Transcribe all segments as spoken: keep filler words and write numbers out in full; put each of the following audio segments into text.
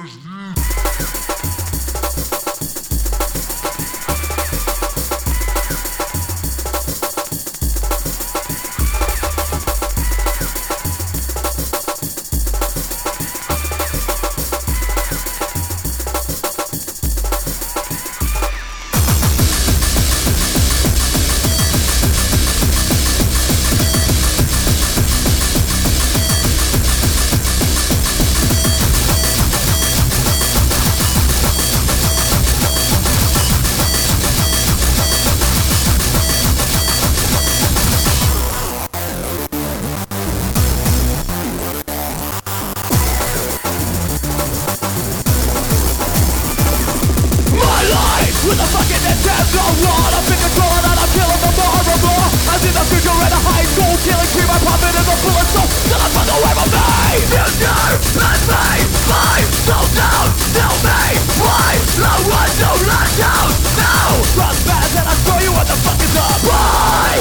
With a fucking intent to run, I'm in control and I'm killing for more and more. I see the future in a high school, killing cream, I'm popping in the bullet soul, till I'm fucking away from me. Future, let me, my soul down, tell me why no one to let down. Now, cross paths and I'll show you what the fuck is up. Why?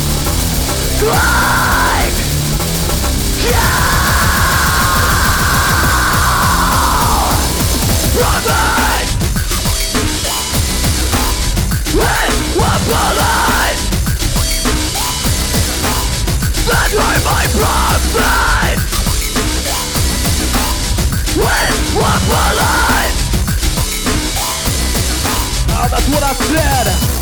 Like, yeah. Profit. Weaponize. That's why my profit. When weaponize. Oh, that's what I said.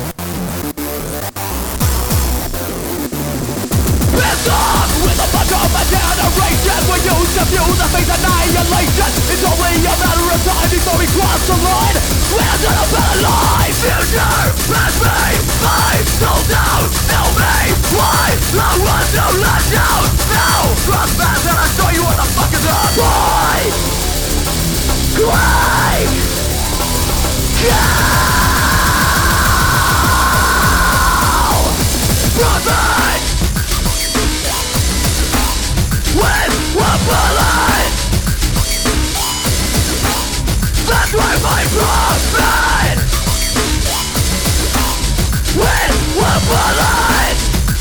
Piss off with a bunch of generation. We use to fuse the face annihilation. It's only a matter of time before we cross the line. We're gonna better life. Future, let me, my soul down. Tell me why I want to let down. Now, cross paths and I'll show you what the fuck is up. Why? Like, yeah. Profit. When weaponize. That's why my profit. When weaponize.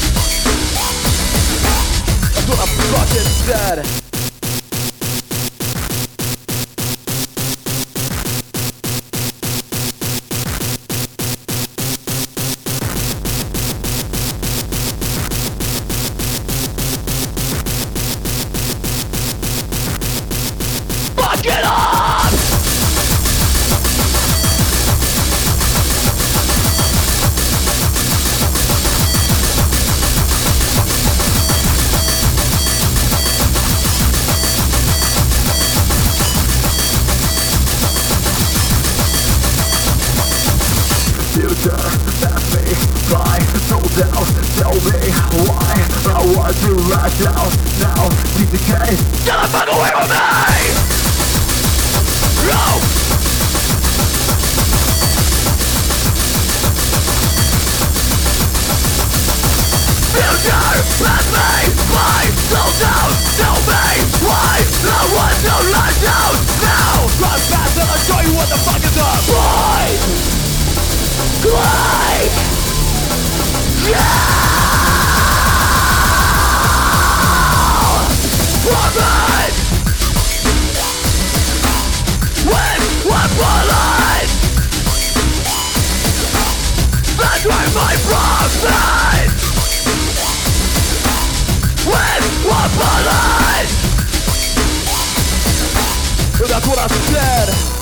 That's what I fucking said. Get up! Future, that's me, fly, soul down, tell me why I want to lash out, now, D C K, get the fuck away from me! No! Future, let me, my soul down. Tell me why I want to let down. Now, run fast and I'll show you what the fuck is up. Why? Like, yeah! Profit! When weaponize. That's why my profit. When weaponize. That's what I said.